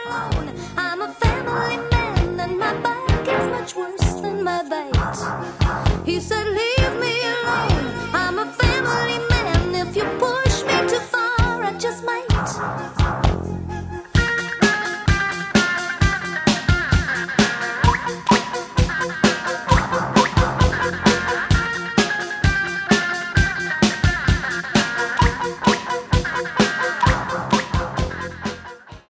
alone. I'm a family man and my back is much worse than my bait. He said, leave